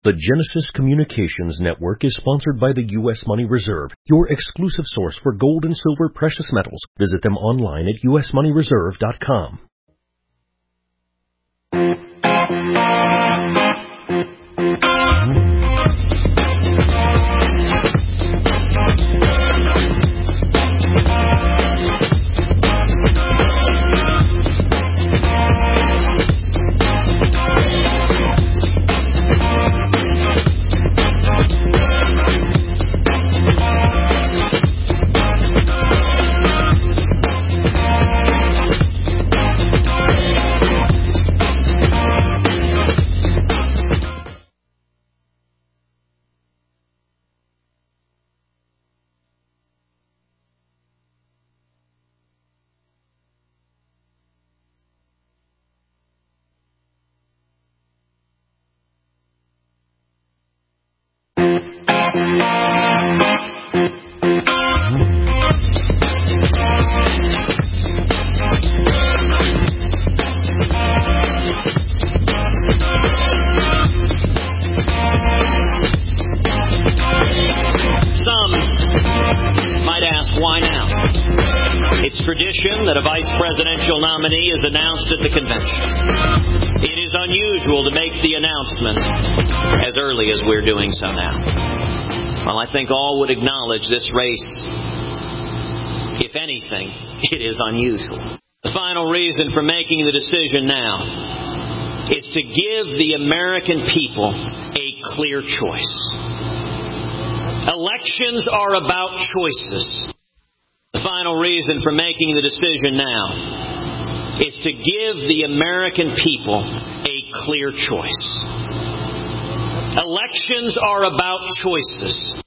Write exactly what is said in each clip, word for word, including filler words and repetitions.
The Genesis Communications Network is sponsored by the U S Money Reserve, your exclusive source for gold and silver precious metals. Visit them online at u s money reserve dot com. That a vice presidential nominee is announced at the convention. It is unusual to make the announcement as early as we're doing so now. Well, I think all would acknowledge this race, if anything, it is unusual. The final reason for making the decision now is to give the American people a clear choice. Elections are about choices. The final reason for making the decision now is to give the American people a clear choice. Elections are about choices.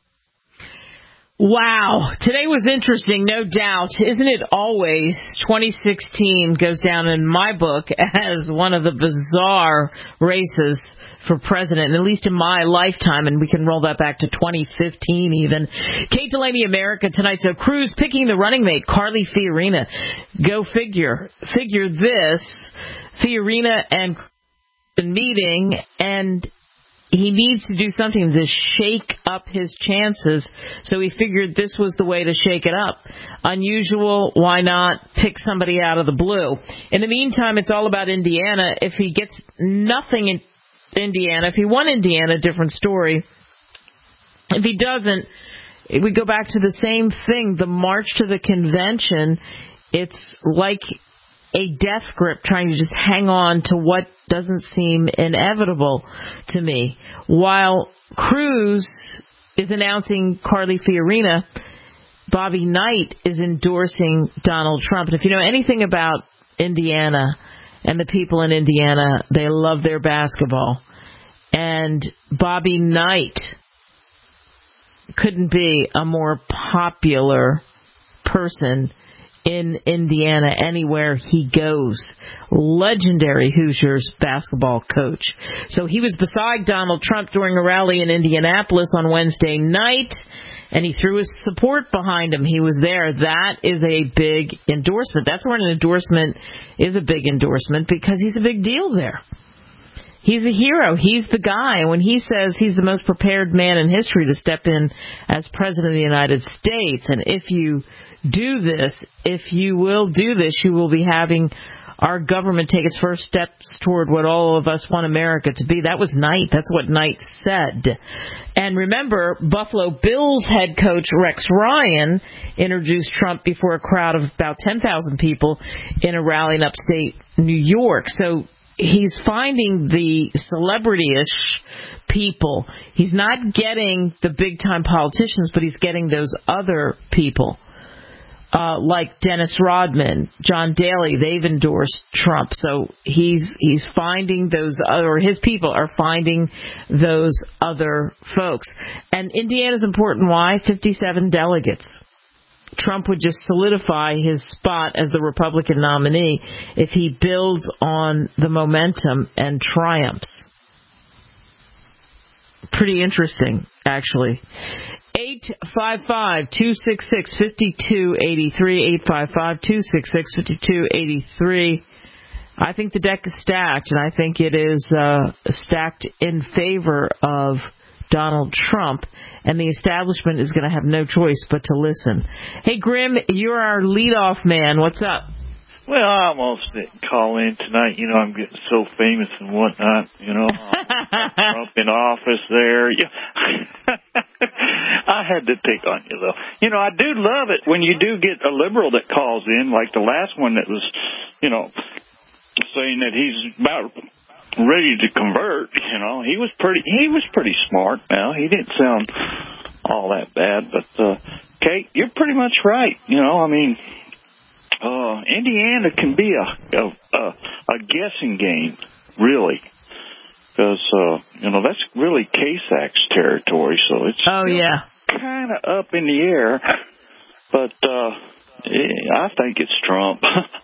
Wow. Today was interesting, no doubt. Isn't it always? twenty sixteen goes down in my book as one of the bizarre races for president, at least in my lifetime, and we can roll that back to twenty fifteen even. Kate Delaney, America Tonight. So Cruz picking the running mate, Carly Fiorina. Go figure. Figure this. Fiorina and meeting, and he needs to do something to shake up his chances, so he figured this was the way to shake it up. Unusual, why not pick somebody out of the blue? In the meantime, it's all about Indiana. If he gets nothing in Indiana, if he won Indiana, different story. If he doesn't, we go back to the same thing. The march to the convention, it's like a death grip trying to just hang on to what doesn't seem inevitable to me. While Cruz is announcing Carly Fiorina, Bobby Knight is endorsing Donald Trump. And if you know anything about Indiana and the people in Indiana, they love their basketball. And Bobby Knight couldn't be a more popular person in Indiana anywhere he goes. Legendary Hoosiers basketball coach. So he was beside Donald Trump during a rally in Indianapolis on Wednesday night, and he threw his support behind him. He was there. That is a big endorsement. That's where an endorsement is a big endorsement, because he's a big deal there. He's a hero. He's the guy. When he says he's the most prepared man in history to step in as president of the United States, and if you do this, if you will do this, you will be having our government take its first steps toward what all of us want America to be. That was Knight. That's what Knight said. And remember, Buffalo Bills head coach Rex Ryan introduced Trump before a crowd of about ten thousand people in a rally in upstate New York. So he's finding the celebrity-ish people. He's not getting the big-time politicians, but he's getting those other people. Uh, like Dennis Rodman, John Daly, they've endorsed Trump. So he's he's finding those other, or his people are finding those other folks. And Indiana's important. Why? fifty-seven delegates. Trump would just solidify his spot as the Republican nominee if he builds on the momentum and triumphs. Pretty interesting, actually. eight five five, two six six, five two eight three, eight five five, two six six, five two eight three. I think the deck is stacked, and I think it is uh, stacked in favor of Donald Trump, and the establishment is going to have no choice but to listen. Hey, Grim, you're our leadoff man. What's up? Well, I almost didn't call in tonight. You know, I'm getting so famous and whatnot. You know, Trump in office there. Yeah. I had to pick on you, though. You know, I do love it when you do get a liberal that calls in, like the last one that was, you know, saying that he's about ready to convert. You know, he was pretty. He was pretty smart. Now he didn't sound all that bad, but uh, Kate, you're pretty much right. You know, I mean. Uh, Indiana can be a, a, a, a guessing game, really, because, uh, you know, that's really Kasach's territory, so it's oh, yeah. kind of up in the air, but uh, I think it's Trump.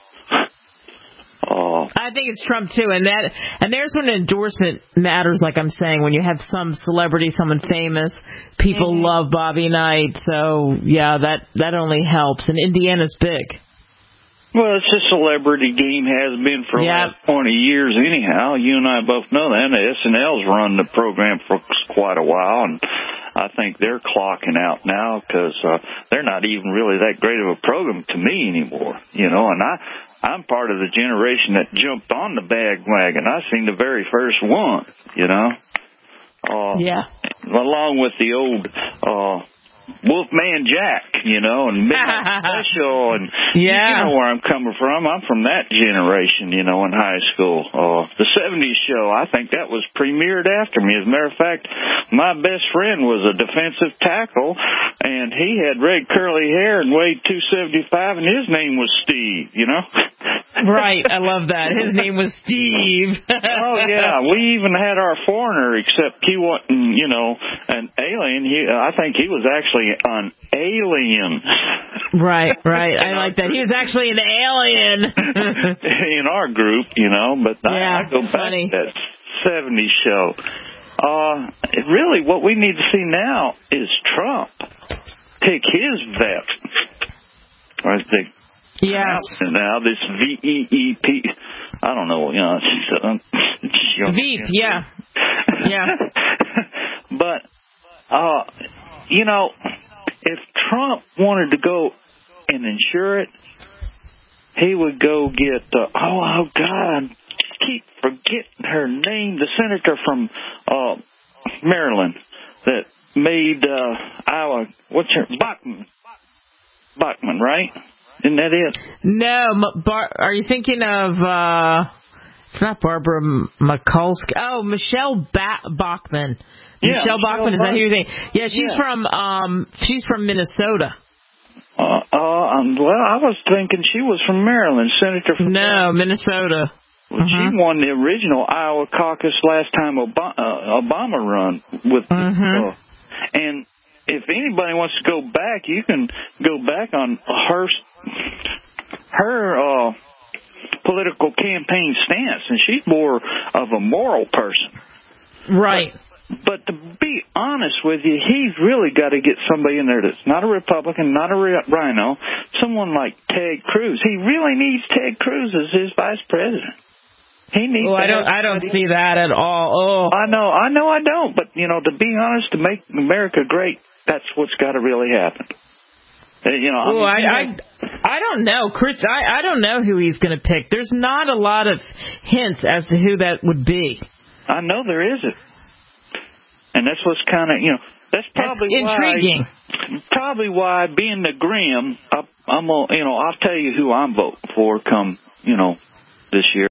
uh, I think it's Trump, too, and that and there's when an endorsement matters, like I'm saying, when you have some celebrity, someone famous, people mm-hmm. love Bobby Knight, so, yeah, that, that only helps, and Indiana's big. Well, it's a celebrity game, has been for the yep. last twenty years anyhow. You and I both know that. And S N L's run the program for quite a while, and I think they're clocking out now because uh, they're not even really that great of a program to me anymore, you know. And I, I'm part of the generation that jumped on the bandwagon. I seen the very first one, you know. Uh, yeah. Along with the old... Uh, Wolfman Jack, you know, and Midnight Special, and yeah. you know where I'm coming from. I'm from that generation, you know, in high school. Uh, the seventies show, I think that was premiered after me. As a matter of fact, my best friend was a defensive tackle, and he had red curly hair and weighed two seventy-five, and his name was Steve, you know. Right, I love that. His name was Steve. Oh, yeah, we even had our foreigner, except he wasn't, you know, an alien. He, I think he was actually an alien. Right, right. I like that. He was actually an alien. In our group, you know, but yeah, I, I go back funny. to that seventies show. Uh, really, what we need to see now is Trump pick his vet. Or is the yes. Now, this V E E P, I don't know, you know, it's, uh, Veep, yeah. Yeah. But, uh, you know, if Trump wanted to go and insure it, he would go get, uh, oh, oh, God, I keep forgetting her name, the senator from uh, Maryland that made uh, Iowa, what's her, Bachman, Bachman, right? Isn't that it? No, Bar- are you thinking of, uh, it's not Barbara Mikulski, oh, Michelle ba- Bachman. Yeah, Michelle Bachman, Michelle is that who you're thinking? Yeah, she's yeah. from um, she's from Minnesota. Uh, uh, um, well, I was thinking she was from Maryland, senator from No, Maryland. Minnesota. Well, uh-huh. She won the original Iowa caucus last time Obama, uh, Obama run with. Uh-huh. Uh, and if anybody wants to go back, you can go back on her her uh, political campaign stance, and she's more of a moral person. Right. But, but to be honest with you, he's really got to get somebody in there that's not a Republican, not a rhino, someone like Ted Cruz. He really needs Ted Cruz as his vice president. He needs. Oh, I don't. I don't see that at all. Oh, I know. I know. I don't. But you know, to be honest, to make America great, that's what's got to really happen. You know. Oh, I, I, mean, I, I don't know, Chris. I, I don't know who he's going to pick. There's not a lot of hints as to who that would be. I know there isn't, and that's what's kind of you know. That's probably that's intriguing. Why, probably why, being the Grim, I, I'm gonna, you know, I'll tell you who I'm voting for come, you know, this year.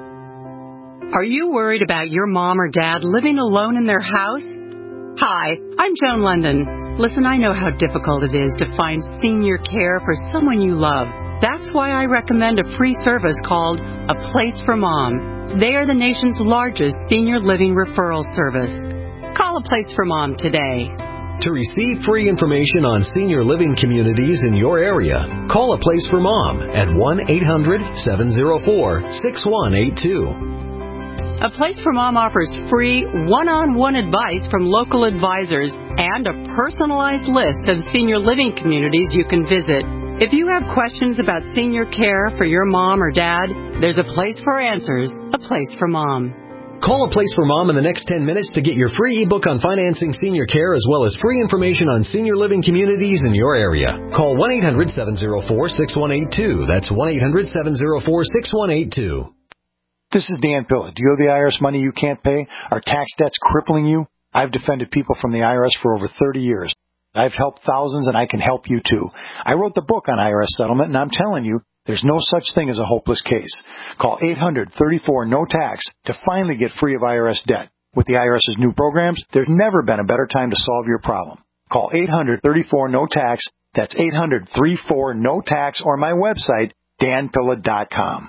Are you worried about your mom or dad living alone in their house? Hi, I'm Joan London. Listen, I know how difficult it is to find senior care for someone you love. That's why I recommend a free service called A Place for Mom. They are the nation's largest senior living referral service. Call A Place for Mom today. To receive free information on senior living communities in your area, call A Place for Mom at one eight hundred seven oh four six one eight two. A Place for Mom offers free one-on-one advice from local advisors and a personalized list of senior living communities you can visit. If you have questions about senior care for your mom or dad, there's a place for answers, a place for mom. Call A Place for Mom in the next ten minutes to get your free ebook on financing senior care as well as free information on senior living communities in your area. Call one eight hundred seven oh four six one eight two. That's one eight hundred seven oh four six one eight two. This is Dan Pilla. Do you owe the I R S money you can't pay? Are tax debts crippling you? I've defended people from the I R S for over thirty years. I've helped thousands, and I can help you, too. I wrote the book on I R S settlement, and I'm telling you, there's no such thing as a hopeless case. Call eight hundred thirty-four no tax to finally get free of I R S debt. With the IRS's new programs, there's never been a better time to solve your problem. Call eight hundred thirty-four no tax. That's eight hundred thirty-four no tax, or my website, dan pilla dot com.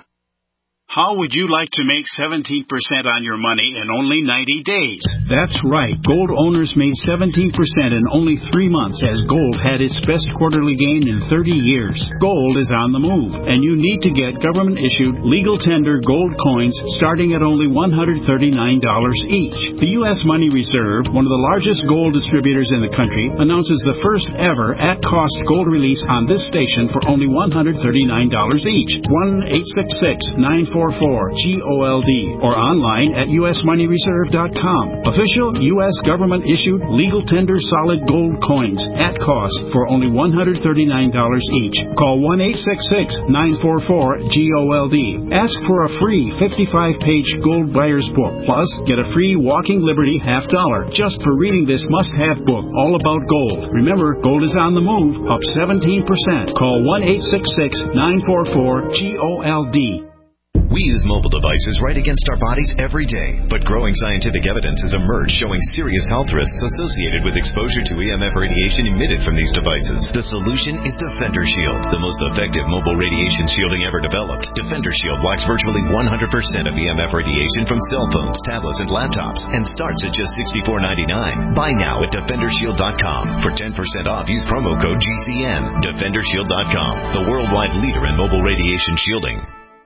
How would you like to make seventeen percent on your money in only ninety days? That's right. Gold owners made seventeen percent in only three months as gold had its best quarterly gain in thirty years. Gold is on the move, and you need to get government-issued, legal tender gold coins starting at only one hundred thirty-nine dollars each. The U S Money Reserve, one of the largest gold distributors in the country, announces the first ever at-cost gold release on this station for only one hundred thirty-nine dollars each. one eight six six nine four four G O L D or online at U S money reserve dot com. Official U S government-issued legal tender solid gold coins at cost for only one hundred thirty-nine dollars each. Call one eight six six nine four four G O L D. Ask for a free fifty-five page gold buyer's book. Plus, get a free Walking Liberty half dollar just for reading this must-have book all about gold. Remember, gold is on the move, up seventeen percent. Call one eight six six nine four four G O L D. We use mobile devices right against our bodies every day, but growing scientific evidence has emerged showing serious health risks associated with exposure to E M F radiation emitted from these devices. The solution is Defender Shield, the most effective mobile radiation shielding ever developed. Defender Shield blocks virtually one hundred percent of E M F radiation from cell phones, tablets, and laptops, and starts at just sixty-four ninety-nine. Buy now at defender shield dot com. For ten percent off, use promo code G C N. defender shield dot com, the worldwide leader in mobile radiation shielding.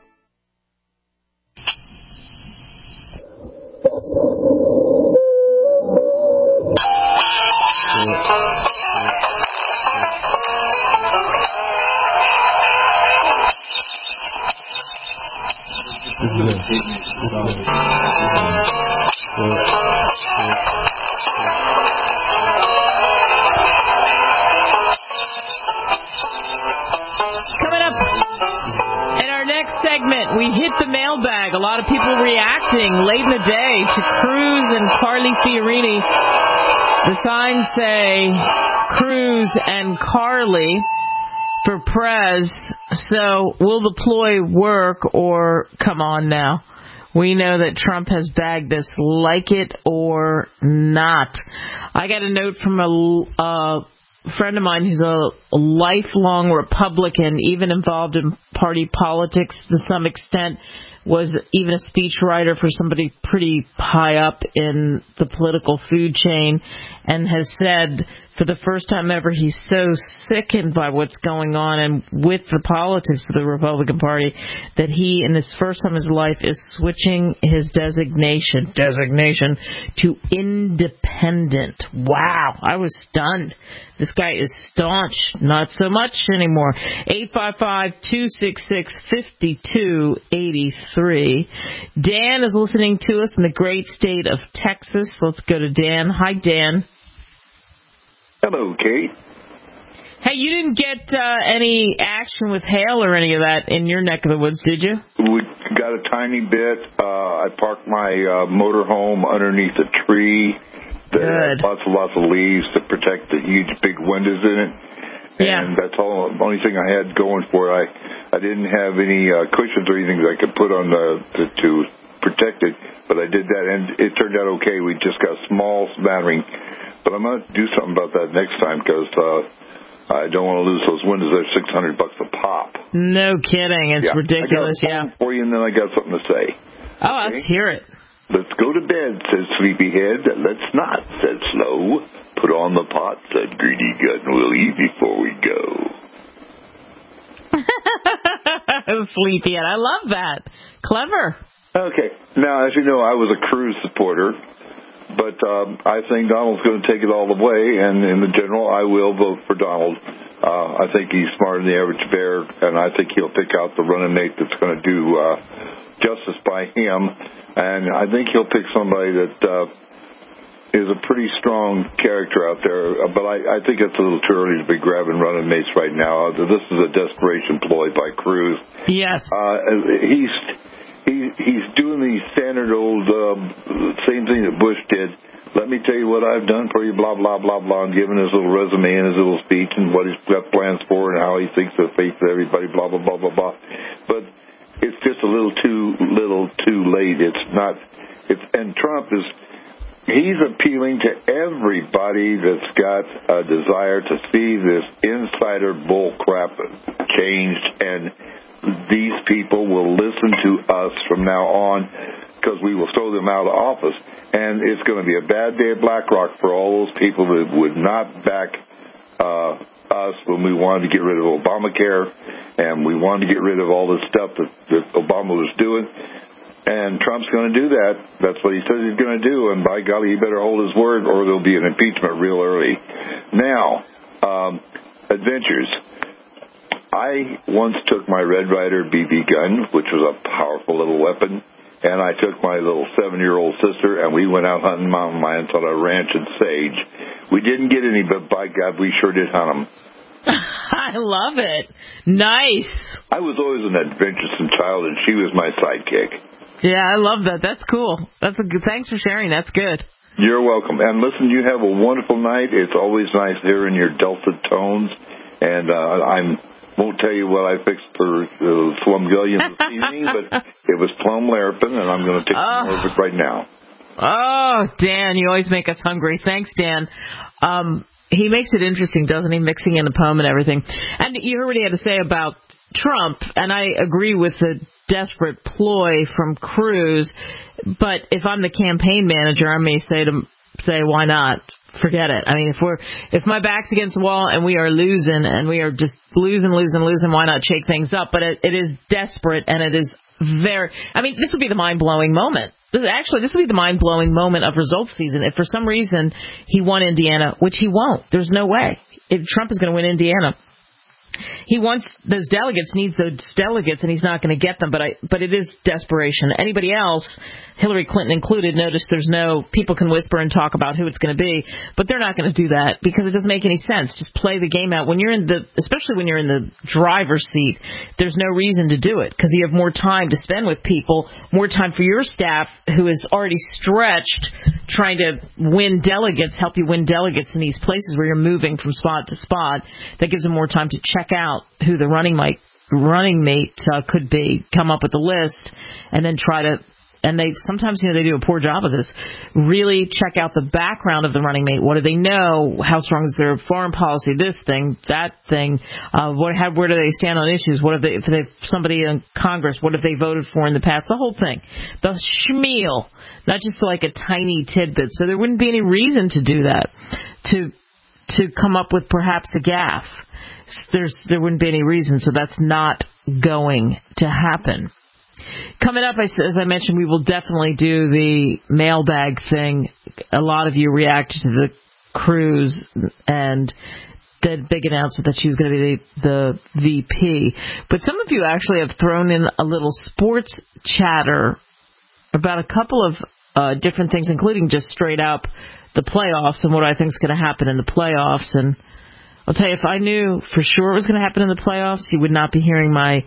Coming up in our next segment, we hit the mailbag. A lot of people reacting late in the day to Cruz and Carly Fiorina. The signs say Cruz and Carly for Prez. So will the ploy work, or come on now? We know that Trump has bagged us, like it or not. I got a note from a uh, friend of mine who's a lifelong Republican, even involved in party politics to some extent, was even a speechwriter for somebody pretty high up in the political food chain, and has said for the first time ever he's so sickened by what's going on and with the politics of the Republican Party that he, in his first time in his life, is switching his designation designation to independent. Wow, I was stunned. This guy is staunch. Not so much anymore. eight five five, two six six, five two eight three. Dan is listening to us in the great state of Texas. Let's go to Dan. Hi, Dan. Hello, Kate. Hey, you didn't get uh, any action with hail or any of that in your neck of the woods, did you? We got a tiny bit. Uh, I parked my uh, motorhome underneath a tree that had lots and lots of leaves to protect the huge big windows in it. Yeah. And that's all. The only thing I had going for it. I, I didn't have any uh, cushions or anything that I could put on the to, to protect it, but I did that, and it turned out okay. We just got a small smattering. But I'm going to do something about that next time because uh, I don't want to lose those windows. They're six hundred bucks a pop. No kidding. It's yeah. ridiculous, I got a yeah. for you, and then I got something to say. Oh, okay? Let's hear it. Let's go to bed, said Sleepyhead. Let's not, said Slow. Put on the pot, said Greedy Gut, and we'll eat before we go. Sleepyhead. I love that. Clever. Okay. Now, as you know, I was a Cruz supporter. But um, I think Donald's going to take it all the way, and in the general, I will vote for Donald. Uh, I think he's smarter than the average bear, and I think he'll pick out the running mate that's going to do uh, justice by him. And I think he'll pick somebody that uh, is a pretty strong character out there. But I, I think it's a little too early to be grabbing running mates right now. This is a desperation ploy by Cruz. Yes. Uh, he's... He, he's doing the standard old um, same thing that Bush did. Let me tell you what I've done for you, blah, blah, blah, blah, and giving his little resume and his little speech and what he's got plans for and how he thinks of faith of everybody, blah, blah, blah, blah, blah. But it's just a little too little too late. It's not. It's and Trump is he's appealing to everybody that's got a desire to see this insider bull crap changed, and these people will listen to us from now on because we will throw them out of office. And it's going to be a bad day at BlackRock for all those people that would not back uh, us when we wanted to get rid of Obamacare and we wanted to get rid of all this stuff that, that Obama was doing. And Trump's going to do that. That's what he says he's going to do. And by golly, he better hold his word or there'll be an impeachment real early. Now, um, adventures. I once took my Red Ryder B B gun, which was a powerful little weapon, and I took my little seven-year-old sister, and we went out hunting mountain lions on a ranch in Sage. We didn't get any, but by God, we sure did hunt them. I love it. Nice. I was always an adventuresome child, and she was my sidekick. Yeah, I love that. That's cool. That's a good. Thanks for sharing. That's good. You're welcome. And listen, you have a wonderful night. It's always nice hearing your dulcet tones, and uh, I'm... won't tell you what I fixed for uh, Slumgullion this evening, but it was plum larapin, and I'm going to take oh. some more of it right now. Oh, Dan, you always make us hungry. Thanks, Dan. Um, he makes it interesting, doesn't he, mixing in the poem and everything. And you heard what he had to say about Trump, and I agree with the desperate ploy from Cruz, but if I'm the campaign manager, I may say to say, why not? Forget it. I mean, if we're if my back's against the wall and we are losing and we are just losing, losing, losing, why not shake things up? But it, it is desperate, and it is very. I mean, this would be the mind-blowing moment. This is actually this would be the mind-blowing moment of results season. If for some reason he won Indiana, which he won't, there's no way. If Trump is going to win Indiana. He wants those delegates, needs those delegates, and he's not going to get them. But I, but it is desperation. Anybody else, Hillary Clinton included, notice there's no, people can whisper and talk about who it's going to be, but they're not going to do that because it doesn't make any sense. Just play the game out. When you're in the, especially when you're in the driver's seat, there's no reason to do it because you have more time to spend with people, more time for your staff who is already stretched trying to win delegates, help you win delegates in these places where you're moving from spot to spot. That gives them more time to check out who the running mate, running mate uh, could be, come up with a list, and then try to, and they sometimes, you know, they do a poor job of this, really check out the background of the running mate. What do they know? How strong is their foreign policy? This thing, that thing. Uh, what, how, where do they stand on issues? What have they, if they, somebody in Congress, what have they voted for in the past? The whole thing. The schmeal. Not just like a tiny tidbit. So there wouldn't be any reason to do that. To, to come up with perhaps a gaffe. There's, there wouldn't be any reason, so that's not going to happen. Coming up, as I mentioned, we will definitely do the mailbag thing. A lot of you reacted to the Cruz and the big announcement that she was going to be the, the V P. But some of you actually have thrown in a little sports chatter about a couple of uh, different things, including just straight up the playoffs and what I think is going to happen in the playoffs. And I'll tell you, if I knew for sure it was going to happen in the playoffs, you would not be hearing my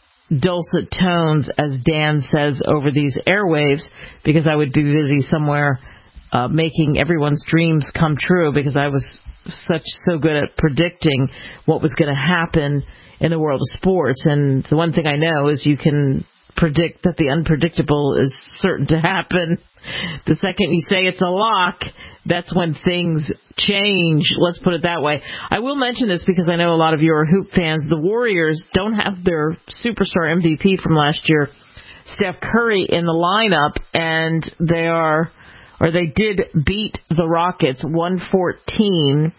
dulcet tones, as Dan says, over these airwaves, because I would be busy somewhere uh, making everyone's dreams come true, because I was such so good at predicting what was going to happen in the world of sports. And the one thing I know is you can predict that the unpredictable is certain to happen. The second you say it's a lock, that's when things change. Let's put it that way. I will mention this because I know a lot of you are Hoop fans. The Warriors don't have their superstar M V P from last year, Steph Curry, in the lineup, and they are, or they did beat the Rockets one fourteen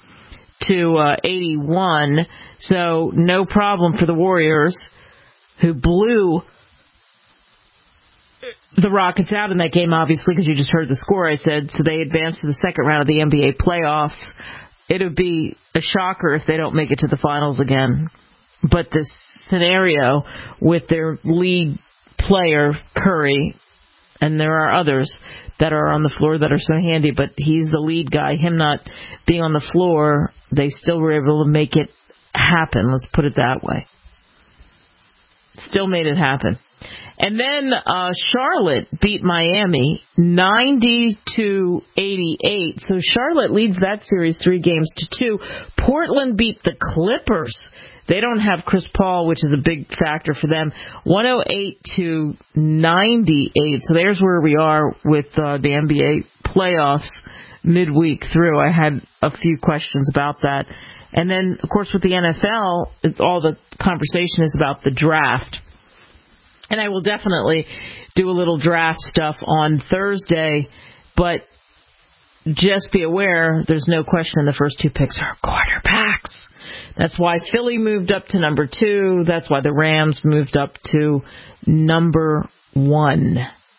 to uh, eighty-one. So no problem for the Warriors, who blew the Rockets out in that game, obviously, because you just heard the score. I said, so they advanced to the second round of the N B A playoffs. It would be a shocker if they don't make it to the finals again. But this scenario with their lead player, Curry, and there are others that are on the floor that are so handy, but he's the lead guy. Him not being on the floor, they still were able to make it happen. Let's put it that way. Still made it happen. And then uh, Charlotte beat Miami ninety to eighty-eight. So Charlotte leads that series three games to two. Portland beat the Clippers. They don't have Chris Paul, which is a big factor for them. one oh eight to ninety-eight. So there's where we are with uh, the N B A playoffs midweek through. I had a few questions about that. And then, of course, with the N F L, all the conversation is about the draft. And I will definitely do a little draft stuff on Thursday, but just be aware, there's no question the first two picks are quarterbacks. That's why Philly moved up to number two. That's why the Rams moved up to number one.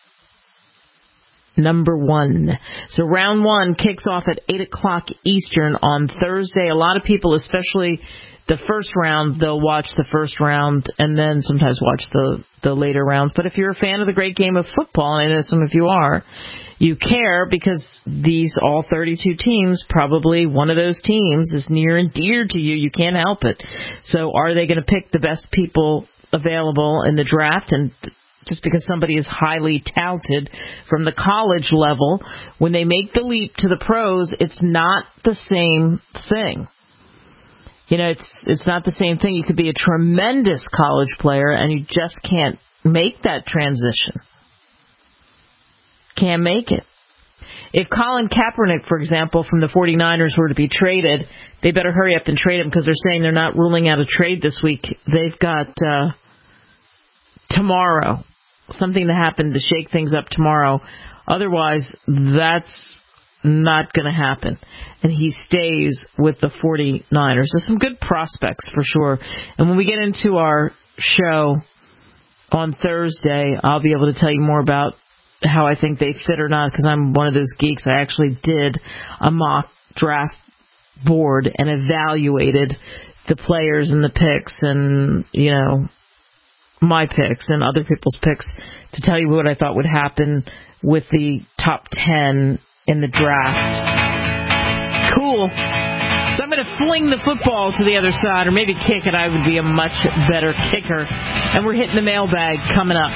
Number one. So round one kicks off at eight o'clock Eastern on Thursday. A lot of people, especially the first round, they'll watch the first round and then sometimes watch the, the later rounds. But if you're a fan of the great game of football, and I know some of you are, you care because these all thirty-two teams, probably one of those teams is near and dear to you. You can't help it. So are they going to pick the best people available in the draft? And just because somebody is highly touted from the college level, when they make the leap to the pros, it's not the same thing. You know, it's it's not the same thing. You could be a tremendous college player and you just can't make that transition. Can't make it. If Colin Kaepernick, for example, from the 49ers were to be traded, they better hurry up and trade him because they're saying they're not ruling out a trade this week. They've got uh, tomorrow, something to happen to shake things up tomorrow. Otherwise, that's not going to happen. And he stays with the 49ers. There's some good prospects for sure. And when we get into our show on Thursday, I'll be able to tell you more about how I think they fit or not, because I'm one of those geeks. I actually did a mock draft board and evaluated the players and the picks and, you know, my picks and other people's picks to tell you what I thought would happen with the top ten in the draft. Cool. So I'm going to fling the football to the other side, or maybe kick it. I would be a much better kicker. And we're hitting the mailbag coming up.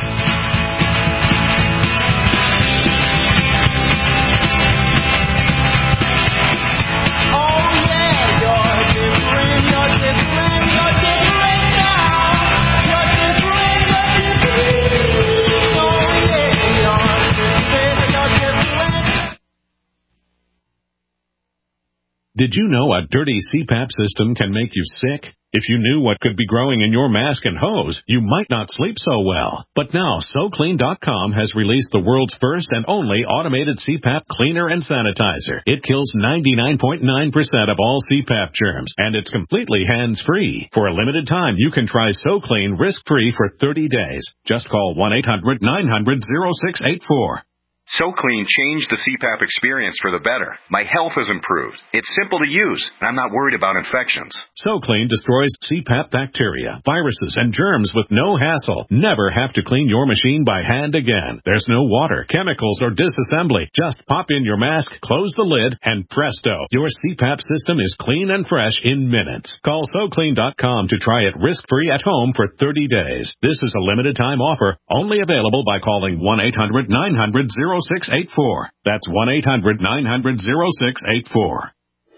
Did you know a dirty C PAP system can make you sick? If you knew what could be growing in your mask and hose, you might not sleep so well. But now, So Clean dot com has released the world's first and only automated C PAP cleaner and sanitizer. It kills ninety-nine point nine percent of all C PAP germs, and it's completely hands-free. For a limited time, you can try So Clean risk-free for thirty days. Just call one eight hundred nine hundred oh six eight four. So Clean changed the C PAP experience for the better. My health has improved. It's simple to use, and I'm not worried about infections. So Clean destroys C PAP bacteria, viruses, and germs with no hassle. Never have to clean your machine by hand again. There's no water, chemicals, or disassembly. Just pop in your mask, close the lid, and presto, your C PAP system is clean and fresh in minutes. Call So Clean dot com to try it risk-free at home for thirty days. This is a limited-time offer, only available by calling one eight hundred nine hundred oh six eight four. That's one eight hundred nine hundred oh six eight four.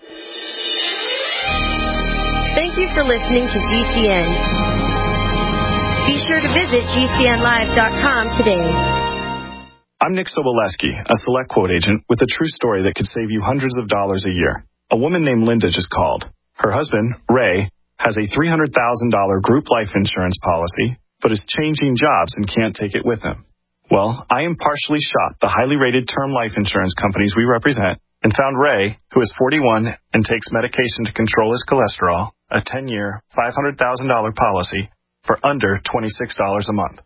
Thank you for listening to G C N. Be sure to visit G C N live dot com today. I'm Nick Soboleski, a Select Quote agent with a true story that could save you hundreds of dollars a year. A woman named Linda just called. Her husband, Ray, has a three hundred thousand dollars group life insurance policy, but is changing jobs and can't take it with him. Well, I impartially shot the highly rated term life insurance companies we represent and found Ray, who is forty-one and takes medication to control his cholesterol, a ten-year, five hundred thousand dollars policy for under twenty-six dollars a month.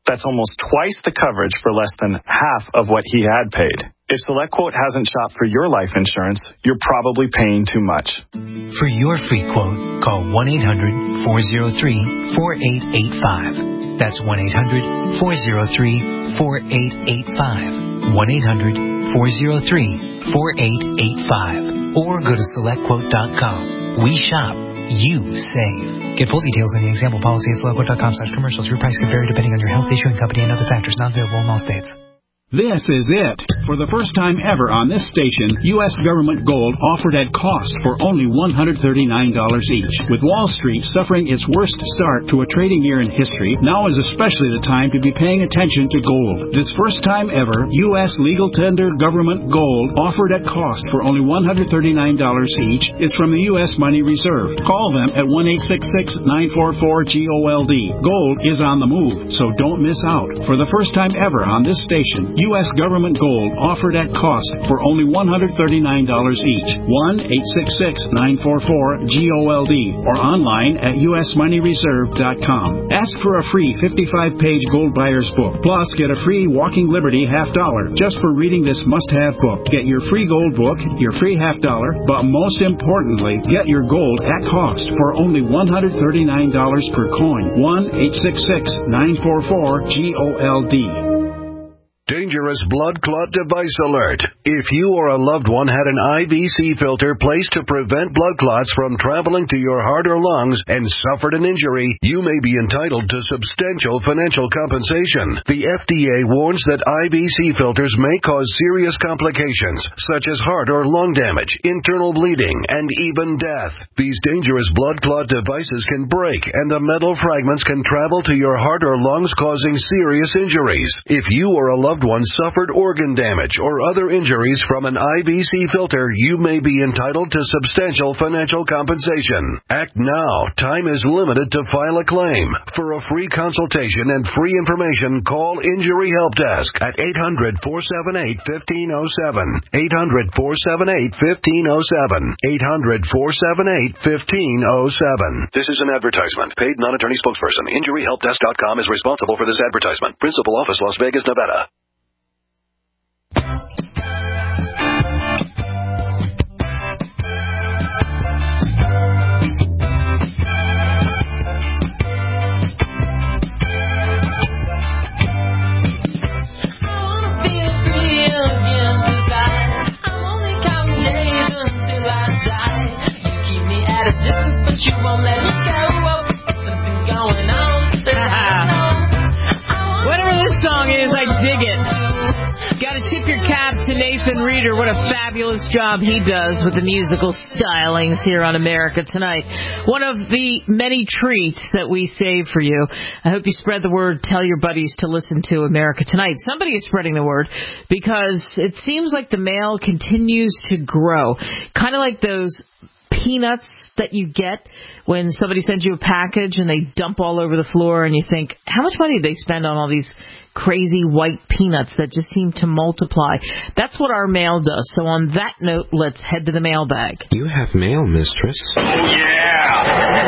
That's almost twice the coverage for less than half of what he had paid. If SelectQuote hasn't shopped for your life insurance, you're probably paying too much. For your free quote, call one eight hundred four oh three four eight eight five. That's one eight hundred four oh three four eight eight five. one eight hundred four oh three four eight eight five. Or go to select quote dot com. We shop. You save. Get full details in the example policy at SelectQuote dot com slash commercials. Your price can vary depending on your health, issuing company, and other factors not available in all states. This is it. For the first time ever on this station, U S government gold offered at cost for only one hundred thirty-nine dollars each. With Wall Street suffering its worst start to a trading year in history, now is especially the time to be paying attention to gold. This first time ever, U S legal tender government gold offered at cost for only one hundred thirty-nine dollars each is from the U S Money Reserve. Call them at one eight six six nine four four G O L D. Gold is on the move, so don't miss out. For the first time ever on this station, U S government gold offered at cost for only one hundred thirty-nine dollars each. one eight six six nine four four G O L D or online at U S money reserve dot com. Ask for a free fifty-five page gold buyer's book. Plus, get a free Walking Liberty half dollar just for reading this must-have book. Get your free gold book, your free half dollar, but most importantly, get your gold at cost for only one hundred thirty-nine dollars per coin. one eight six six nine four four G O L D. Dangerous blood clot device alert. If you or a loved one had an I V C filter placed to prevent blood clots from traveling to your heart or lungs and suffered an injury, you may be entitled to substantial financial compensation. The F D A warns that I V C filters may cause serious complications, such as heart or lung damage, internal bleeding, and even death. These dangerous blood clot devices can break, and the metal fragments can travel to your heart or lungs, causing serious injuries. If you or a loved one suffered organ damage or other injuries from an I V C filter, you may be entitled to substantial financial compensation. Act now. Time is limited to file a claim. For a free consultation and free information, call Injury Help Desk at eight hundred four seven eight one five zero seven. eight hundred four seven eight one five zero seven. eight hundred four seven eight one five zero seven. This is an advertisement. Paid non-attorney spokesperson. Injury Help Desk dot com is responsible for this advertisement. Principal office, Las Vegas, Nevada. You won't let me go. Something going on. Whatever this song is, I dig it. Got to tip your cap to Nathan Reeder. What a fabulous job he does with the musical stylings here on America Tonight. One of the many treats that we save for you. I hope you spread the word. Tell your buddies to listen to America Tonight. Somebody is spreading the word because it seems like the mail continues to grow. Kind of like those peanuts that you get when somebody sends you a package and they dump all over the floor and you think, how much money did they spend on all these crazy white peanuts that just seem to multiply? That's what our mail does. So on that note, let's head to the mailbag. You have mail, mistress. Oh, yeah!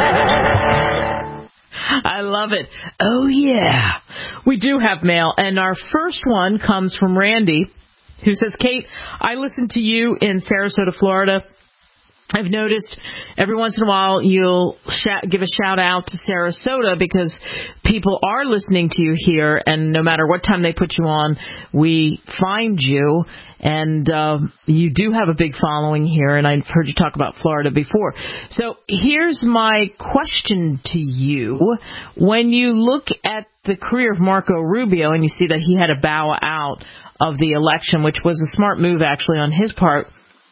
I love it. Oh, yeah. We do have mail. And our first one comes from Randy, who says, Kate, I listen to you in Sarasota, Florida. I've noticed every once in a while you'll sh- give a shout out to Sarasota because people are listening to you here, and no matter what time they put you on, we find you, and uh, you do have a big following here, and I've heard you talk about Florida before. So here's my question to you. When you look at the career of Marco Rubio and you see that he had to bow out of the election, which was a smart move actually on his part,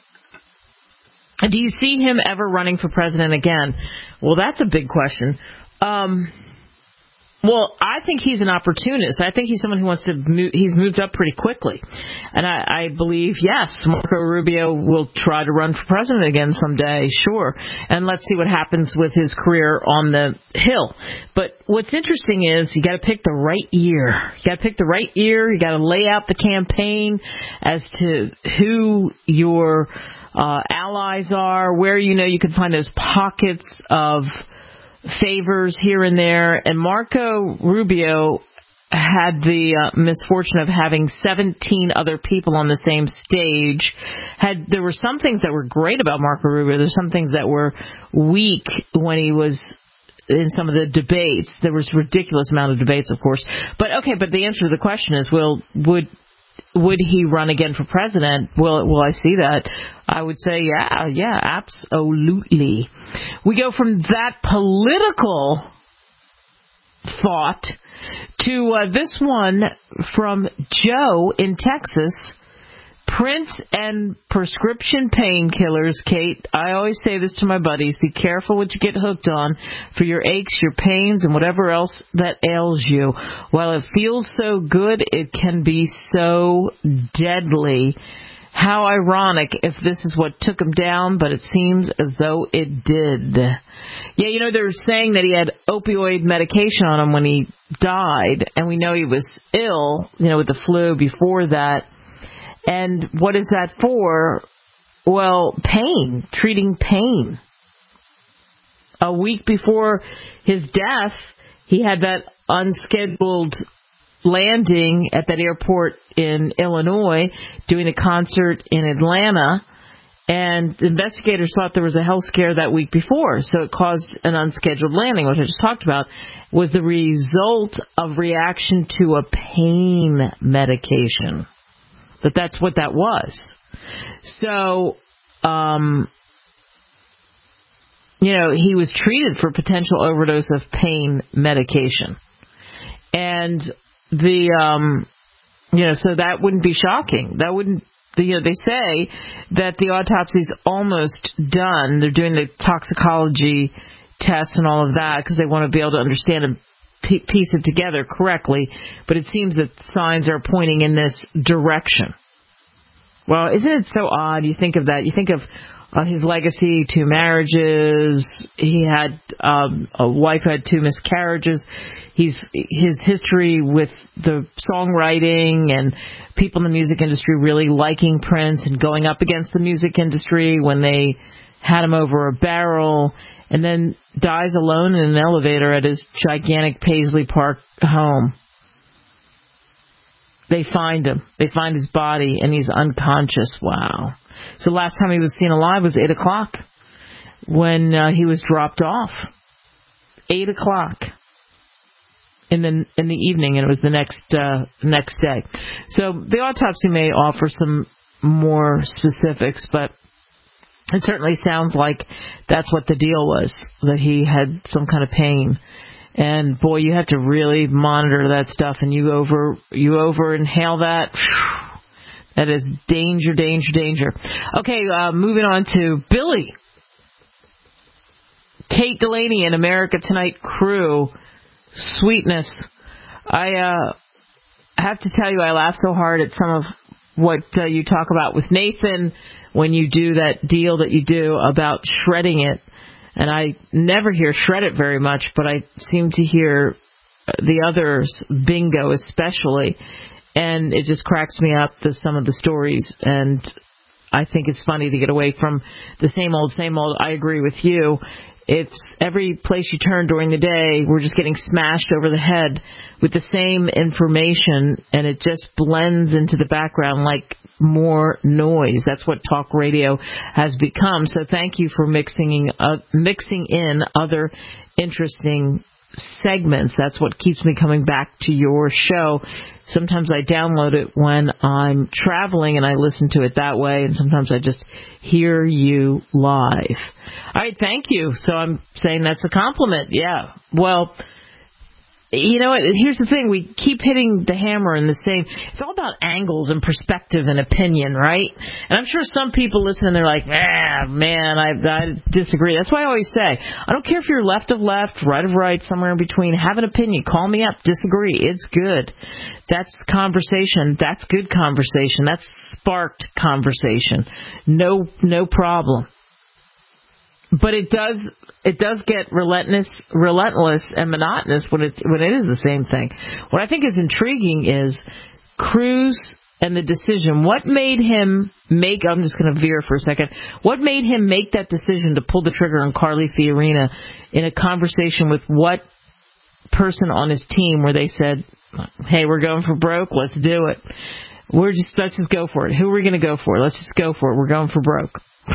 do you see him ever running for president again? Well, that's a big question. Um, well, I think he's an opportunist. I think he's someone who wants to move. He's moved up pretty quickly. And I, I believe, yes, Marco Rubio will try to run for president again someday, sure. And let's see what happens with his career on the Hill. But what's interesting is you got to pick the right year. You got to pick the right year. You got to lay out the campaign as to who your Uh, allies are, where you know you can find those pockets of favors here and there. And Marco Rubio had the uh, misfortune of having seventeen other people on the same stage. Had there were some things that were great about Marco Rubio. There's some things that were weak when he was in some of the debates. There was a ridiculous amount of debates, of course. But okay, but the answer to the question is, will would would he run again for president? Will will I see that? I would say, yeah, yeah, absolutely. We go from that political thought to uh, this one from Joe in Texas. Prince and prescription painkillers, Kate. I always say this to my buddies. Be careful what you get hooked on for your aches, your pains, and whatever else that ails you. While it feels so good, it can be so deadly. How ironic if this is what took him down, but it seems as though it did. Yeah, you know, they're saying that he had opioid medication on him when he died, and we know he was ill, you know, with the flu before that. And what is that for? Well, pain, treating pain. A week before his death, he had that unscheduled landing at that airport in Illinois, doing a concert in Atlanta, and investigators thought there was a health scare that week before, so it caused an unscheduled landing, which I just talked about, was the result of reaction to a pain medication. But that's what that was. So, um, you know, he was treated for potential overdose of pain medication. And the, um, you know, so that wouldn't be shocking. That wouldn't, you know, they say that the autopsy's almost done. They're doing the toxicology tests and all of that because they want to be able to understand and piece it together correctly, but it seems that signs are pointing in this direction. Well, isn't it so odd? You think of that. You think of uh, his legacy, two marriages. He had um, a wife who had two miscarriages. He's his history with the songwriting and people in the music industry really liking Prince and going up against the music industry when they had him over a barrel, and then dies alone in an elevator at his gigantic Paisley Park home. They find him. They find his body, and he's unconscious. Wow. So last time he was seen alive was eight o'clock when uh, he was dropped off. eight o'clock in the in the evening, and it was the next uh, next day. So the autopsy may offer some more specifics, but it certainly sounds like that's what the deal was, that he had some kind of pain. And boy, you have to really monitor that stuff, and you over you over inhale that. Whew, that is danger, danger, danger. Okay, uh, moving on to Billy. Kate Delaney and America Tonight crew. Sweetness. I uh, have to tell you, I laugh so hard at some of what uh, you talk about with Nathan when you do that deal that you do about shredding it. And I never hear shred it very much, but I seem to hear the others, bingo especially, and it just cracks me up, the, some of the stories, and I think it's funny to get away from the same old, same old. I agree with you. It's every place you turn during the day, we're just getting smashed over the head with the same information, and it just blends into the background like more noise. That's what talk radio has become. So thank you for mixing uh, mixing in other interesting segments. That's what keeps me coming back to your show. Sometimes I download it when I'm traveling and I listen to it that way, and sometimes I just hear you live. All right, thank you. So I'm saying that's a compliment. Yeah. Well, you know what? Here's the thing. We keep hitting the hammer in the same. It's all about angles and perspective and opinion, right? And I'm sure some people listen and they're like, ah, man, I, I disagree. That's why I always say, I don't care if you're left of left, right of right, somewhere in between. Have an opinion. Call me up. Disagree. It's good. That's conversation. That's good conversation. That's sparked conversation. No, no problem. But it does it does get relentless, relentless and monotonous when it when it is the same thing. What I think is intriguing is Cruz and the decision. What made him make? I'm just going to veer for a second. What made him make that decision to pull the trigger on Carly Fiorina in a conversation with what person on his team where they said, Hey, we're going for broke. Let's do it. We're just let's just go for it. Who are we going to go for? Let's just go for it. We're going for broke.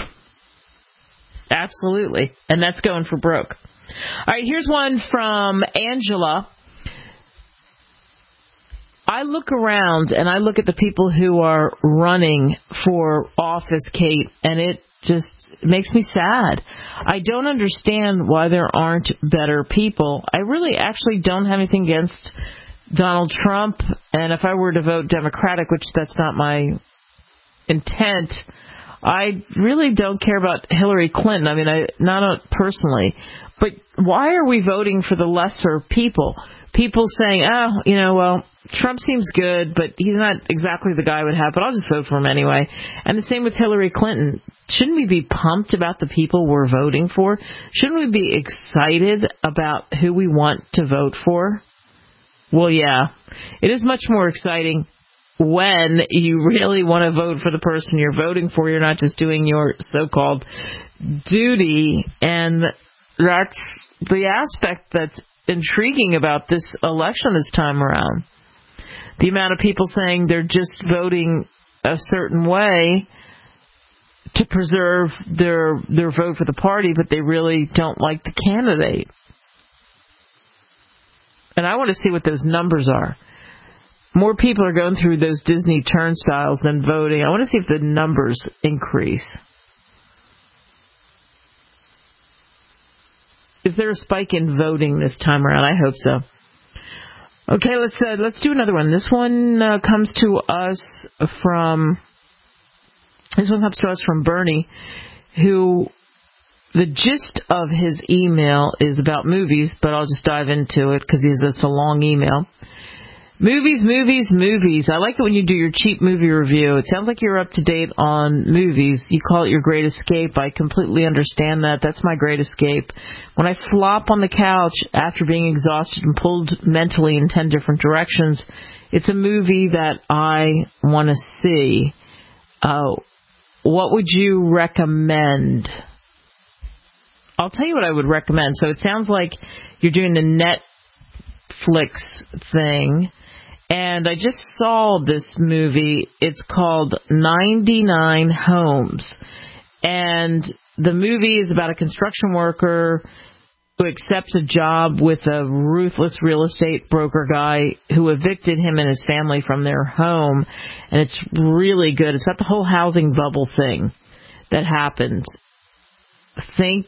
Absolutely. And that's going for broke. All right, here's one from Angela. I look around and I look at the people who are running for office, Kate, and it just makes me sad. I don't understand why there aren't better people. I really actually don't have anything against Donald Trump, and if I were to vote Democratic, which that's not my intent, I really don't care about Hillary Clinton. I mean, I not personally. But why are we voting for the lesser people? People saying, oh, you know, well, Trump seems good, but he's not exactly the guy I would have, but I'll just vote for him anyway. And the same with Hillary Clinton. Shouldn't we be pumped about the people we're voting for? Shouldn't we be excited about who we want to vote for? Well, yeah, it is much more exciting when you really want to vote for the person you're voting for. You're not just doing your so-called duty. And that's the aspect that's intriguing about this election this time around. The amount of people saying they're just voting a certain way to preserve their their vote for the party, but they really don't like the candidate. And I want to see what those numbers are. More people are going through those Disney turnstiles than voting. I want to see if the numbers increase. Is there a spike in voting this time around? I hope so. Okay, let's uh, let's do another one. This one uh, comes to us from this one comes to us from Bernie, who the gist of his email is about movies, but I'll just dive into it because it's a long email. Movies, movies, movies. I like it when you do your cheap movie review. It sounds like you're up to date on movies. You call it your great escape. I completely understand that. That's my great escape. When I flop on the couch after being exhausted and pulled mentally in ten different directions, it's a movie that I want to see. Uh, what would you recommend? I'll tell you what I would recommend. So it sounds like you're doing the Netflix thing. And I just saw this movie. It's called ninety-nine Homes. And the movie is about a construction worker who accepts a job with a ruthless real estate broker guy who evicted him and his family from their home. And it's really good. It's got the whole housing bubble thing that happened. Think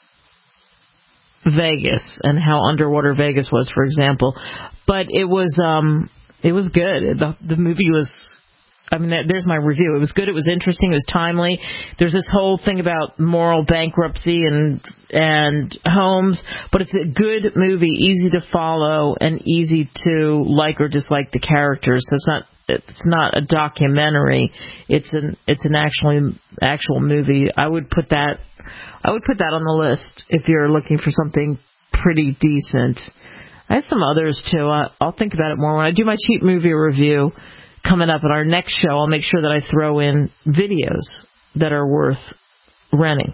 Vegas and how underwater Vegas was, for example. But it was um it was good. The the movie was, I mean, there's my review. It was good. It was interesting. It was timely. There's this whole thing about moral bankruptcy and and homes, but it's a good movie, easy to follow and easy to like or dislike the characters. So it's not it's not a documentary. It's an it's an actually actual movie. I would put that I would put that on the list if you're looking for something pretty decent. I have some others, too. I'll think about it more. When I do my cheap movie review coming up at our next show, I'll make sure that I throw in videos that are worth renting.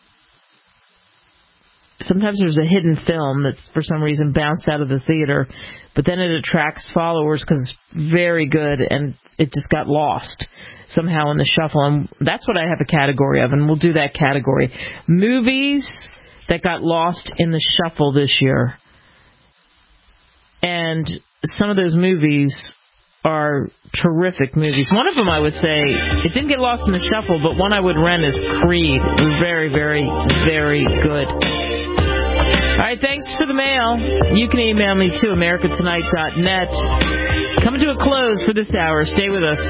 Sometimes there's a hidden film that's, for some reason, bounced out of the theater, but then it attracts followers because it's very good, and it just got lost somehow in the shuffle. And that's what I have a category of, and we'll do that category. Movies that got lost in the shuffle this year. And some of those movies are terrific movies. One of them, I would say, it didn't get lost in the shuffle, but one I would rent is Creed. Very, very, very good. All right, thanks for the mail. You can email me to america tonight dot net. Coming to a close for this hour. Stay with us.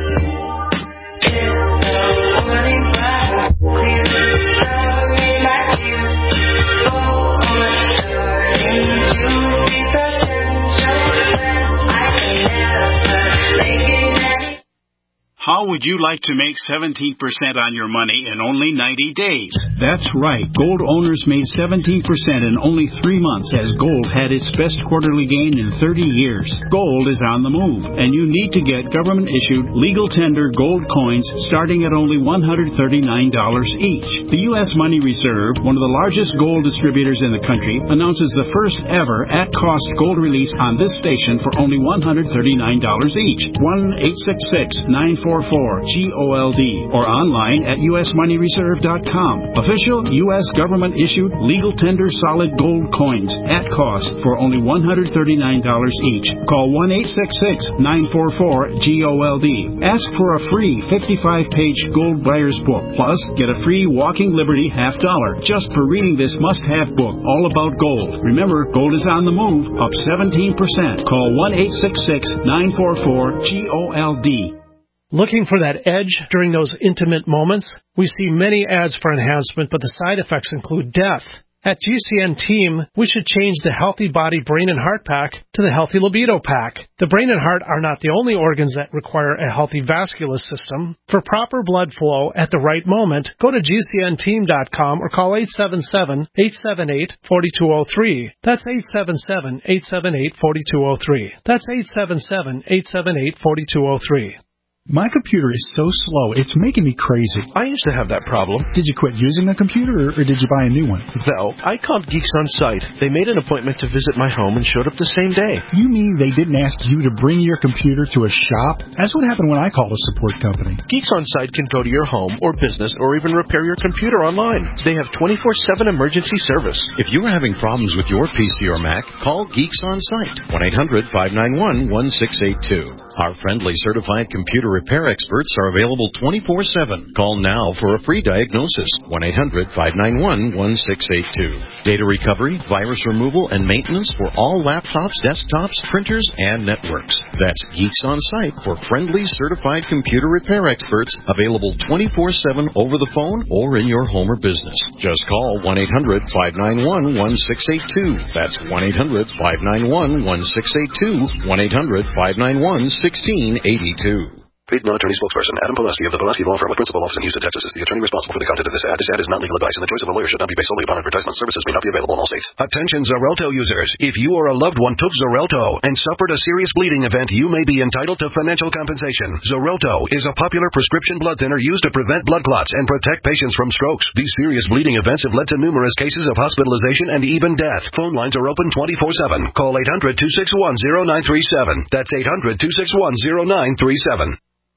How would you like to make seventeen percent on your money in only ninety days? That's right. Gold owners made seventeen percent in only three months as gold had its best quarterly gain in thirty years. Gold is on the move, and you need to get government-issued, legal tender gold coins starting at only one hundred thirty-nine dollars each. The U S Money Reserve, one of the largest gold distributors in the country, announces the first ever at-cost gold release on this station for only one hundred thirty-nine dollars each. one eight six six, nine four four, G O L D or online at U S money reserve dot com. Official U S government-issued legal tender solid gold coins at cost for only one hundred thirty-nine dollars each. Call one eight six six, nine four four, G O L D. Ask for a free fifty-five page gold buyer's book. Plus, get a free Walking Liberty half dollar just for reading this must-have book all about gold. Remember, gold is on the move, up seventeen percent. Call one eight six six, nine four four, G O L D. Looking for that edge during those intimate moments? We see many ads for enhancement, but the side effects include death. At G C N Team, we should change the Healthy Body Brain and Heart Pack to the Healthy Libido Pack. The brain and heart are not the only organs that require a healthy vascular system. For proper blood flow at the right moment, go to G C N team dot com or call eight seven seven, eight seven eight, four two zero three. That's eight seven seven, eight seven eight, four two zero three. That's eight seven seven, eight seven eight, four two zero three. My computer is so slow, it's making me crazy. I used to have that problem. Did you quit using a computer, or, or did you buy a new one? No, I called Geeks On Site. They made an appointment to visit my home and showed up the same day. You mean they didn't ask you to bring your computer to a shop? That's what happened when I called a support company. Geeks On Site can go to your home or business or even repair your computer online. They have twenty-four seven emergency service. If you are having problems with your P C or Mac, call Geeks On Site, one eight hundred, five nine one, one six eight two. Our friendly certified computer repair experts are available twenty-four seven. Call now for a free diagnosis, one eight hundred, five nine one, one six eight two. Data recovery, virus removal, and maintenance for all laptops, desktops, printers, and networks. That's Geeks On Site for friendly certified computer repair experts, available twenty-four seven over the phone or in your home or business. Just call one eight hundred, five nine one, one six eight two. That's one eight hundred, five nine one, one six eight two, one eight hundred, five nine one, one six eight two. Paid non-attorney spokesperson Adam Pulaski of the Pulaski Law Firm with principal office in Houston, Texas is the attorney responsible for the content of this ad. This ad is not legal advice, and the choice of a lawyer should not be based solely upon advertisement. Services may not be available in all states. Attention Xarelto users. If you or a loved one took Xarelto and suffered a serious bleeding event, you may be entitled to financial compensation. Xarelto is a popular prescription blood thinner used to prevent blood clots and protect patients from strokes. These serious bleeding events have led to numerous cases of hospitalization and even death. Phone lines are open twenty-four seven. Call eight hundred, two six one, zero nine three seven. That's eight hundred, two six one, zero nine three seven.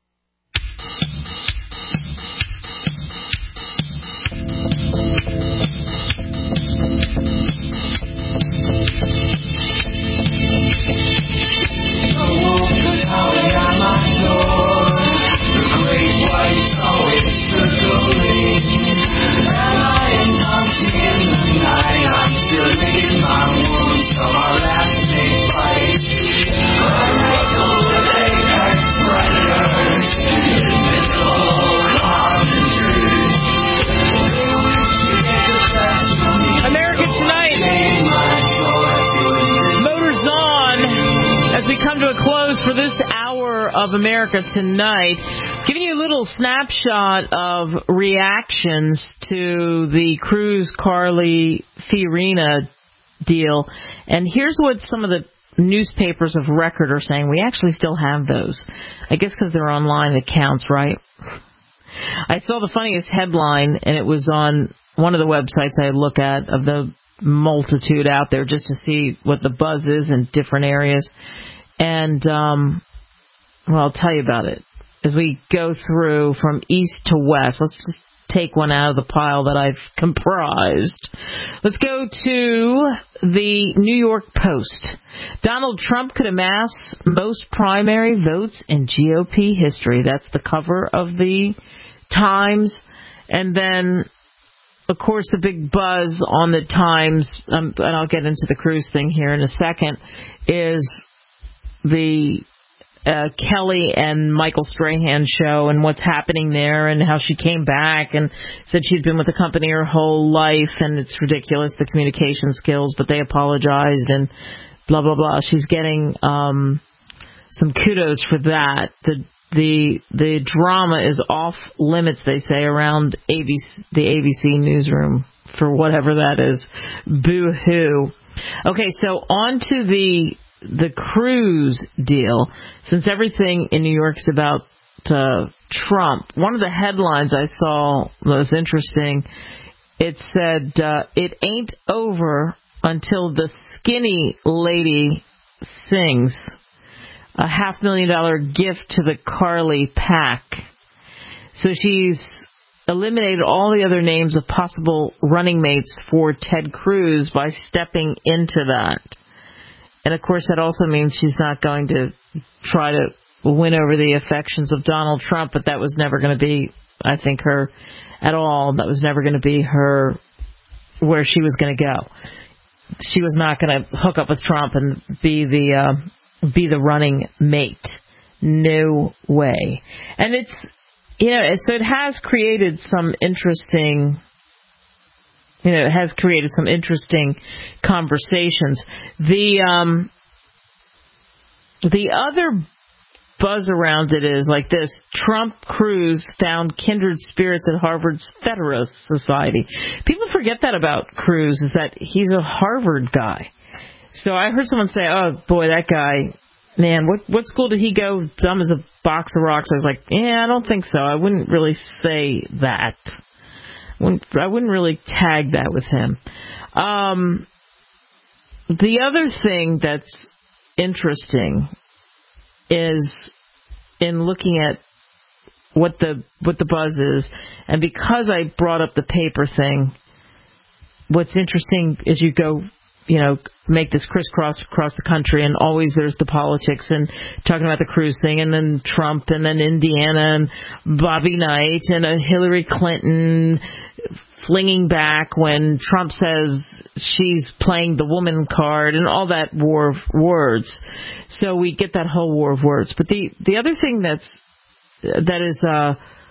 We come to a close for this hour of America Tonight, giving you a little snapshot of reactions to the Cruz Carly Fiorina deal. And here's what some of the newspapers of record are saying. We actually still have those. I guess because they're online accounts, right? I saw the funniest headline, and it was on one of the websites I look at of the multitude out there just to see what the buzz is in different areas. And, um, well, I'll tell you about it. As we go through from east to west, let's just take one out of the pile that I've comprised. Let's go to the New York Post. Donald Trump could amass most primary votes in G O P history. That's the cover of the Times. And then, of course, the big buzz on the Times, um, and I'll get into the Cruz thing here in a second, is the uh, Kelly and Michael Strahan show and what's happening there and how she came back and said she'd been with the company her whole life and it's ridiculous, the communication skills, but they apologized and blah, blah, blah. She's getting um, some kudos for that. The the the drama is off limits, they say, around A B C, the A B C newsroom, for whatever that is. Boo-hoo. Okay, so on to the the cruise deal. Since everything in New York is about uh, Trump, one of the headlines I saw that was interesting, it said, uh, it ain't over until the skinny lady sings. A half million dollar gift to the Carly Pack. So she's eliminated all the other names of possible running mates for Ted Cruz by stepping into that. And of course that also means she's not going to try to win over the affections of Donald Trump, but that was never going to be, I think, her at all. That was never going to be her, where she was going to go. She was not going to hook up with Trump and be the uh, be the running mate. No way. And it's, you know, so it has created some interesting, you know, it has created some interesting conversations. The um, the other buzz around it is like this: Trump Cruz found kindred spirits at Harvard's Federalist Society. People forget that about Cruz, is that he's a Harvard guy. So I heard someone say, "Oh boy, that guy, man, what what school did he go? Dumb as a box of rocks." I was like, "Yeah, I don't think so. I wouldn't really say that. I wouldn't, I wouldn't really tag that with him." Um, the other thing that's interesting is in looking at what the what the buzz is, and because I brought up the paper thing, what's interesting is you go, you know, make this crisscross across the country, and always there's the politics and talking about the Cruz thing, and then Trump, and then Indiana, and Bobby Knight, and a Hillary Clinton flinging back when Trump says she's playing the woman card, and all that war of words. So we get that whole war of words. But the, the other thing that's that is uh,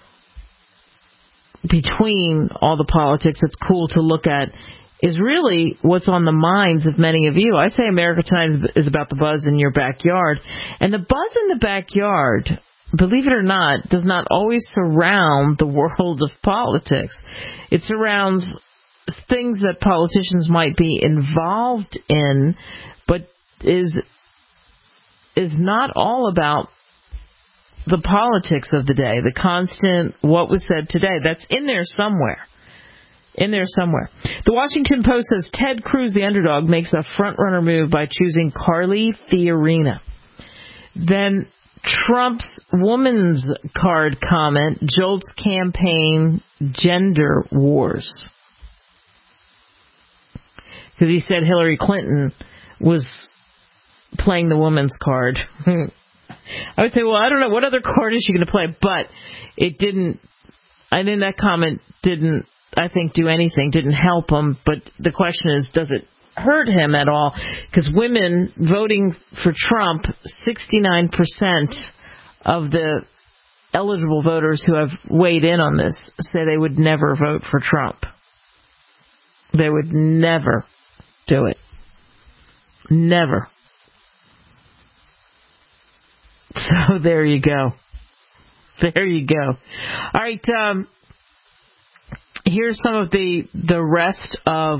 between all the politics that's cool to look at is really what's on the minds of many of you. I say America Tonight is about the buzz in your backyard. And the buzz in the backyard, believe it or not, does not always surround the world of politics. It surrounds things that politicians might be involved in, but is is not all about the politics of the day, the constant what was said today. That's in there somewhere. In there somewhere. The Washington Post says Ted Cruz, the underdog, makes a front-runner move by choosing Carly Fiorina. Then Trump's woman's card comment jolts campaign gender wars. Because he said Hillary Clinton was playing the woman's card. I would say, well, I don't know, what other card is she going to play? But it didn't, I think that comment didn't, I think, do anything, didn't help him. But the question is, does it hurt him at all? Because women voting for Trump, sixty-nine percent of the eligible voters who have weighed in on this say they would never vote for Trump. They would never do it. Never. So there you go. There you go. All right, um, here's some of the the rest of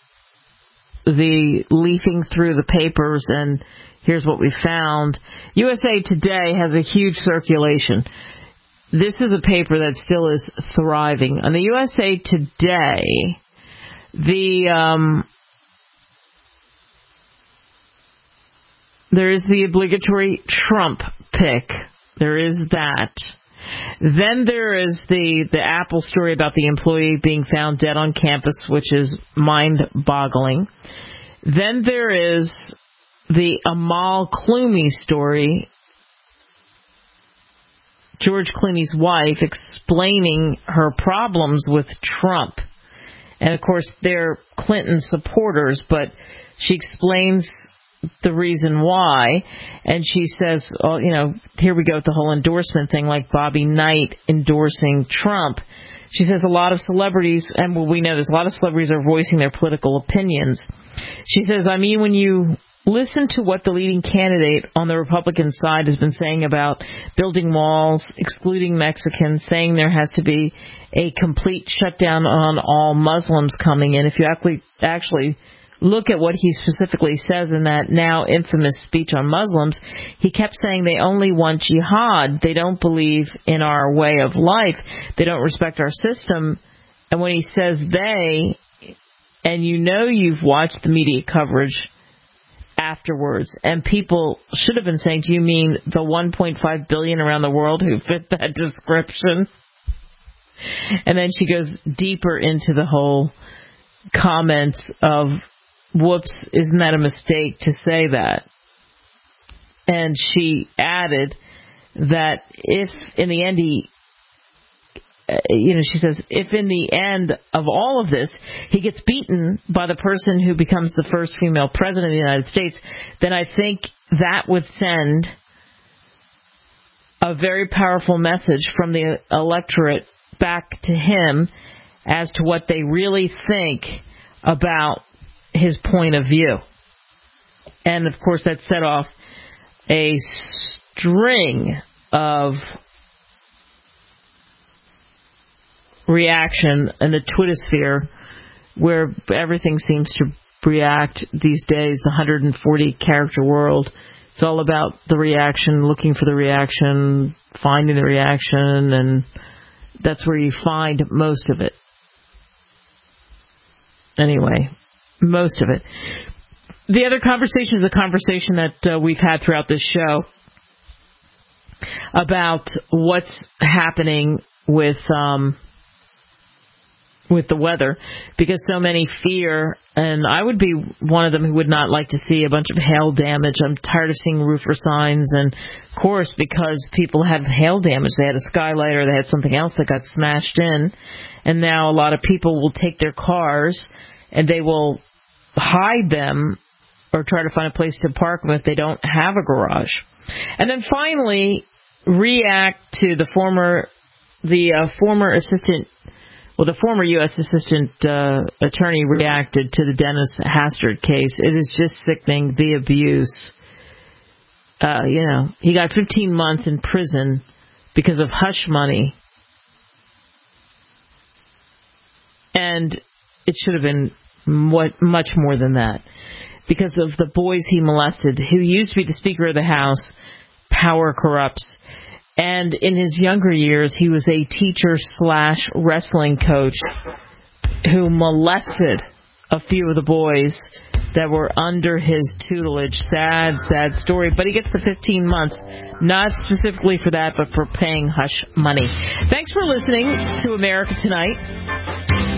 the leafing through the papers, and here's what we found. U S A Today has a huge circulation. This is a paper that still is thriving. On the U S A Today, the um, there is the obligatory Trump pick. There is that. Then there is the, the Apple story about the employee being found dead on campus, which is mind-boggling. Then there is the Amal Clooney story, George Clooney's wife explaining her problems with Trump. And, of course, they're Clinton supporters, but she explains the reason why, and she says, oh, you know, here we go with the whole endorsement thing, like Bobby Knight endorsing Trump. She says a lot of celebrities, and well, we know there's a lot of celebrities are voicing their political opinions. She says, I mean, when you listen to what the leading candidate on the Republican side has been saying about building walls, excluding Mexicans, saying there has to be a complete shutdown on all Muslims coming in. If you actually, actually look at what he specifically says in that now infamous speech on Muslims, he kept saying they only want jihad. They don't believe in our way of life. They don't respect our system. And when he says they, and you know you've watched the media coverage afterwards, and people should have been saying, do you mean the one point five billion around the world who fit that description? And then she goes deeper into the whole comments of, whoops, isn't that a mistake to say that? And she added that if in the end he, you know, she says, if in the end of all of this, he gets beaten by the person who becomes the first female president of the United States, then I think that would send a very powerful message from the electorate back to him as to what they really think about his point of view. And, of course, that set off a string of reaction in the Twittersphere, where everything seems to react these days, the one hundred forty character world. It's all about the reaction, looking for the reaction, finding the reaction, and that's where you find most of it. Anyway, most of it. The other conversation is a conversation that uh, we've had throughout this show about what's happening with um, with the weather, because so many fear, and I would be one of them who would not like to see a bunch of hail damage. I'm tired of seeing roofer signs, and of course, because people have hail damage, they had a skylight or they had something else that got smashed in, and now a lot of people will take their cars and they will hide them or try to find a place to park them if they don't have a garage. And then finally, react to the former, the uh, former assistant Well, the former U S assistant uh, attorney reacted to the Dennis Hastert case. It is just sickening, the abuse. Uh, you know, he got fifteen months in prison because of hush money. And it should have been what, much more than that. Because of the boys he molested, who used to be the Speaker of the House. Power corrupts. And in his younger years, he was a teacher slash wrestling coach who molested a few of the boys that were under his tutelage. Sad, sad story. But he gets the fifteen months, not specifically for that, but for paying hush money. Thanks for listening to America Tonight.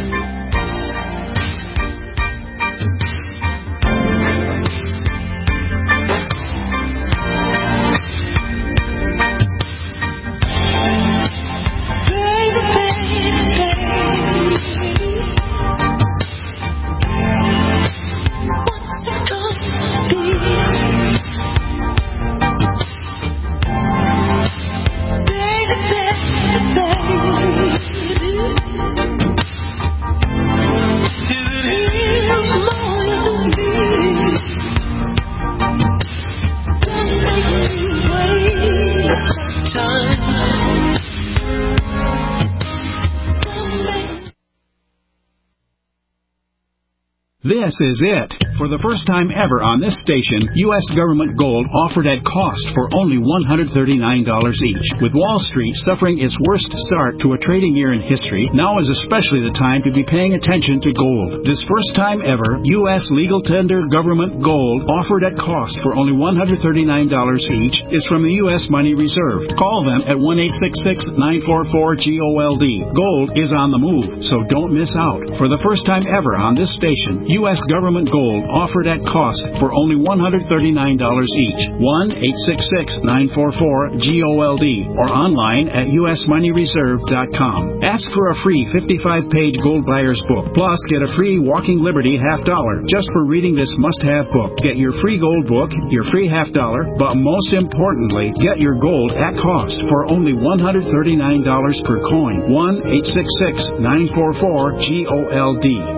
This is it. For the first time ever on this station, U S government gold offered at cost for only one hundred thirty-nine dollars each. With Wall Street suffering its worst start to a trading year in history, now is especially the time to be paying attention to gold. This first time ever, U S legal tender government gold offered at cost for only one hundred thirty-nine dollars each is from the U S Money Reserve. Call them at one eight six six, nine four four, G O L D. Gold is on the move, so don't miss out. For the first time ever on this station, U S government gold offered at cost for only one hundred thirty-nine dollars each. one eight six six, nine four four, G O L D or online at U S money reserve dot com. Ask for a free fifty-five page gold buyer's book. Plus, get a free Walking Liberty half dollar just for reading this must-have book. Get your free gold book, your free half dollar, but most importantly, get your gold at cost for only one hundred thirty-nine dollars per coin. one eight six six, nine four four, G O L D.